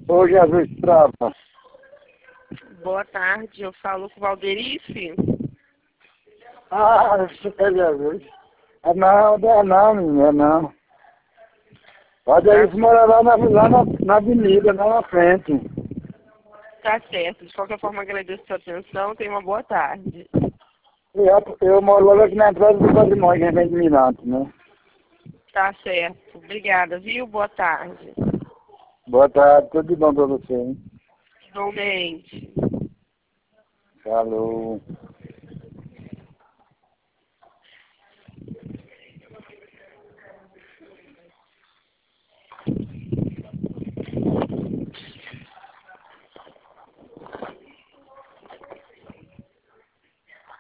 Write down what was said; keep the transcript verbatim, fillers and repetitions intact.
Ô, Jesus Trava. Boa tarde, eu falo com o Valderice. Ah, isso é Jesus. É não, não é não, menina, é não. Valderice mora lá, na, lá na, na avenida, lá na frente. Tá certo, de qualquer forma agradeço a sua atenção, tenha uma boa tarde. Eu, eu moro logo aqui na entrada do patrimônio, que vem de Mirante, né? Tá certo, obrigada, viu? Boa tarde. Boa tarde, tudo de bom pra você, hein? Igualmente. Falou.